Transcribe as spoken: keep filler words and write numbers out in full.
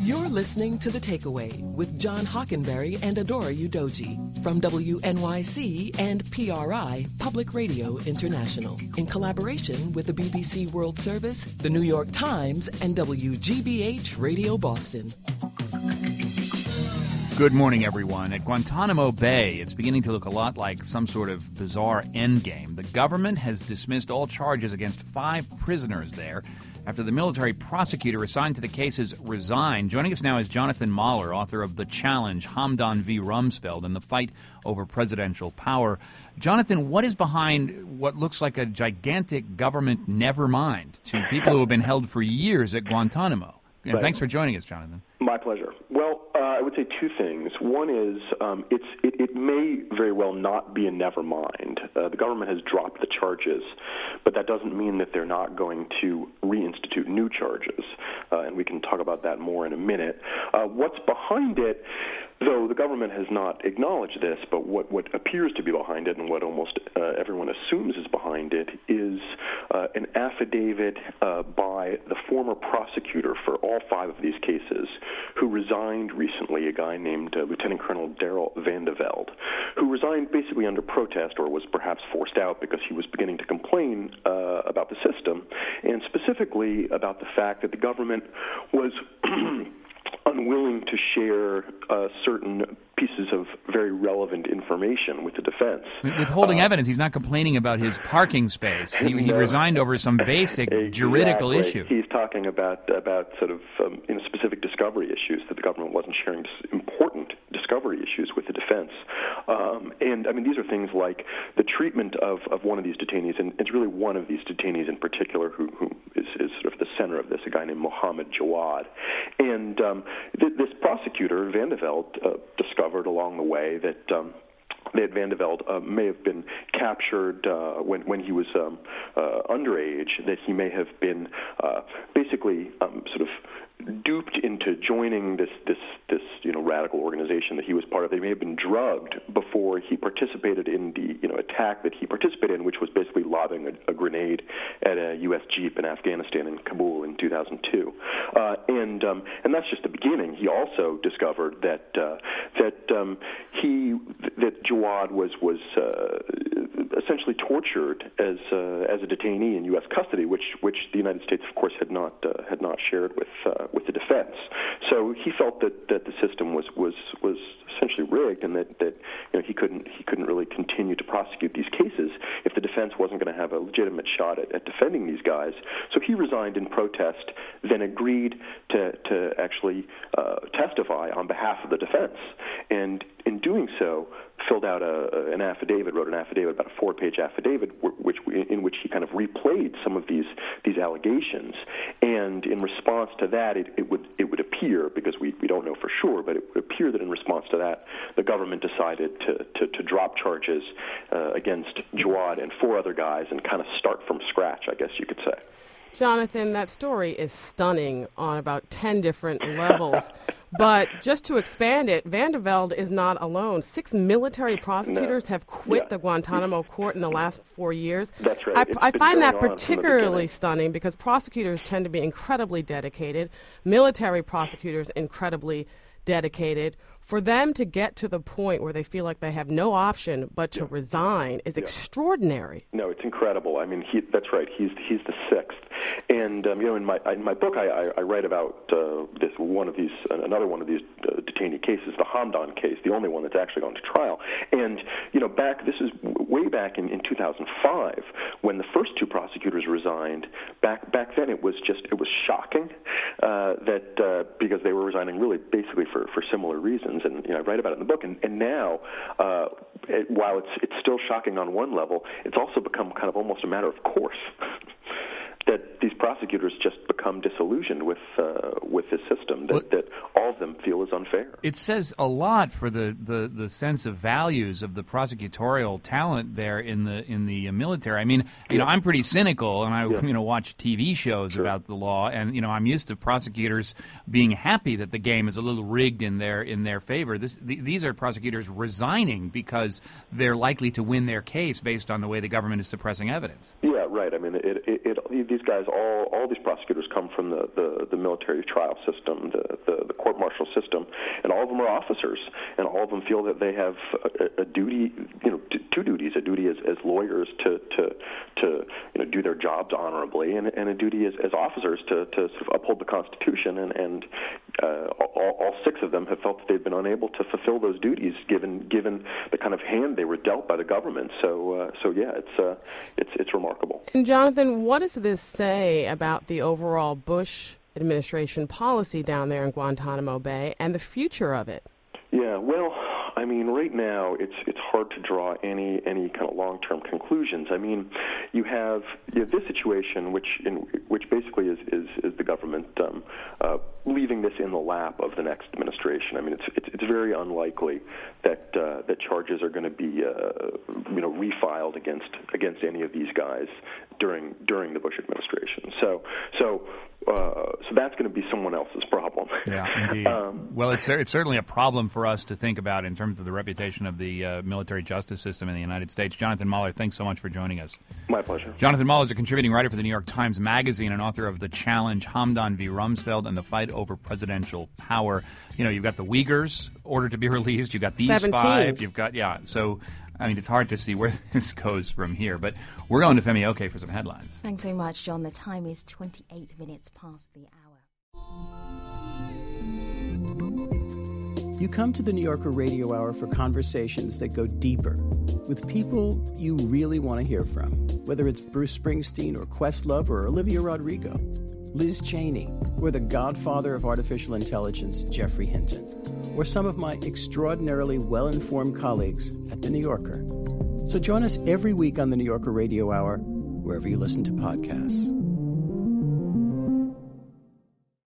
You're listening to The Takeaway with John Hockenberry and Adora Udoji from W N Y C and P R I Public Radio International in collaboration with the B B C World Service, the New York Times, and W G B H Radio Boston. Good morning, everyone. At Guantanamo Bay, it's beginning to look a lot like some sort of bizarre endgame. The government has dismissed all charges against five prisoners there after the military prosecutor assigned to the cases resigned. Joining us now is Jonathan Mahler, author of The Challenge, Hamdan v. Rumsfeld, and the Fight Over Presidential Power. Jonathan, what is behind what looks like a gigantic government nevermind to people who have been held for years at Guantanamo? And right. Thanks for joining us, Jonathan. My pleasure. Well, uh, I would say two things. One is um, it's it, it may very well not be a never mind. Uh, the government has dropped the charges, but that doesn't mean that they're not going to reinstitute new charges, uh, and we can talk about that more in a minute. Uh, what's behind it, though the government has not acknowledged this, but what, what appears to be behind it and what almost uh, everyone assumes is behind it is uh, an affidavit uh, by the former prosecutor for all five of these cases, who resigned recently, a guy named uh, Lieutenant Colonel Daryl Vandeveld, who resigned basically under protest or was perhaps forced out because he was beginning to complain uh, about the system, and specifically about the fact that the government was unwilling to share uh, certain pieces of very relevant information with the defense. Withholding uh, evidence, he's not complaining about his parking space. He, he no. resigned over some basic exactly. juridical issue. He's talking about about sort of um, you know, specific discovery issues that the government wasn't sharing important discovery issues with the defense. Um, and, I mean, these are things like the treatment of, of one of these detainees, and it's really one of these detainees in particular who, who is, is sort of the center of this, a guy named Mohammed Jawad. And um, th- this prosecutor, Vandeveld, uh, discovered along the way that um, that Vandeveld uh, may have been captured uh, when, when he was um, uh, underage, that he may have been uh, basically um, sort of duped into joining this, this, this, you know, radical organization that he was part of. They may have been drugged before he participated in the, you know, attack that he participated in, which was basically lobbing a, a grenade at a U S Jeep in Afghanistan in Kabul in two thousand two. Uh, and um, and that's just the beginning. He also discovered that uh, that um, he that Jawad was was uh, essentially tortured as uh, as a detainee in U S custody, which which the United States, of course, had not uh, had not shared with uh, with the defense. So he felt that, that the system was, was was essentially rigged, and that, that you know he couldn't he couldn't really continue to prosecute these cases if the defense wasn't going to have a legitimate shot at, at defending these guys. So he resigned in protest, then agreed to to actually uh, testify on behalf of the defense, and in doing so, filled out a, an affidavit, wrote an affidavit, about a four-page affidavit, which in which he kind of replayed some of these these allegations. And in response to that, it, it would it would appear, because we, we don't know for sure, but it would appear that in response to that, the government decided to to, to drop charges uh, against Jawad and four other guys and kind of start from scratch, I guess you could say. Jonathan, that story is stunning on about ten different levels. But just to expand it, Vandeveld is not alone. Six military prosecutors no. have quit yeah. the Guantanamo court in the last four years. That's right. I, It's I been find that going on from the particularly beginning. stunning because prosecutors tend to be incredibly dedicated, military prosecutors incredibly dedicated. For them to get to the point where they feel like they have no option but to Yeah. resign is Yeah. extraordinary. No, it's incredible. I mean, he, that's right. He's he's the sixth, and um, you know, in my in my book, I, I, I write about uh, this one of these, another one of these uh, detainee cases, the Hamdan case, the only one that's actually gone to trial. And you know, back this is way back in, in two thousand five when the first two prosecutors resigned. Back back then, it was just it was shocking uh, that uh, because they were resigning really basically for, for similar reasons. And you know, I write about it in the book. And, and now, uh, it, while it's it's still shocking on one level, it's also become kind of almost a matter of course that these prosecutors just become disillusioned with uh, with this system that, well, that all of them feel is unfair. It says a lot for the, the, the sense of values of the prosecutorial talent there in the in the military. I mean, you yeah. know, I'm pretty cynical, and I yeah. you know watch T V shows sure. about the law, and you know I'm used to prosecutors being happy that the game is a little rigged in their in their favor. This th- these are prosecutors resigning because they're likely to win their case based on the way the government is suppressing evidence. Yeah, about right. I mean, it, it, it, these guys, all all these prosecutors come from the, the, the military trial system, the, the, the court-martial system, and all of them are officers, and all of them feel that they have a, a duty, you know, t- two duties: a duty as, as lawyers to to to you know do their jobs honorably, and, and a duty as, as officers to, to sort of uphold the Constitution. And, and uh, all, all six of them have felt that they've been unable to fulfill those duties, given given the kind of hand they were dealt by the government. So, uh, so yeah, it's uh, it's it's remarkable. And Jonathan, what does this say about the overall Bush administration policy down there in Guantanamo Bay and the future of it? Yeah, well, I mean, right now it's it's hard to draw any any kind of long-term conclusions. I mean, you have you have this situation, which in which basically is is, is the government um, uh, leaving this in the lap of the next administration. I mean, it's it's, it's very unlikely that uh, that charges are going to be uh, you know refiled against against any of these guys during during the Bush administration. So so. Uh, so that's going to be someone else's problem. Yeah, indeed. um, well, it's it's certainly a problem for us to think about in terms of the reputation of the uh, military justice system in the United States. Jonathan Mahler, thanks so much for joining us. My pleasure. Jonathan Mahler is a contributing writer for the New York Times Magazine and author of The Challenge, Hamdan v. Rumsfeld, and the Fight Over Presidential Power. You know, you've got the Uyghurs ordered to be released. You've got these seventeen. Five. You've got, yeah, so... I mean, it's hard to see where this goes from here, but we're going to Femi Oke for some headlines. Thanks so much, John. The time is twenty-eight minutes past the hour. You come to the New Yorker Radio Hour for conversations that go deeper with people you really want to hear from, whether it's Bruce Springsteen or Questlove or Olivia Rodrigo, Liz Cheney, or the godfather of artificial intelligence, Geoffrey Hinton, or some of my extraordinarily well-informed colleagues at The New Yorker. So join us every week on The New Yorker Radio Hour, wherever you listen to podcasts.